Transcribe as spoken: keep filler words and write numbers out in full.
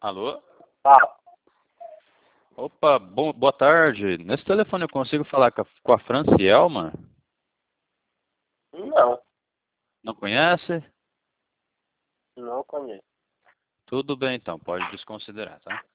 Alô? Fala. Opa, bom, boa tarde. Nesse telefone eu consigo falar com a, com a Francielma? Não, Não conhece? não conheço. Tudo bem então, pode desconsiderar, tá?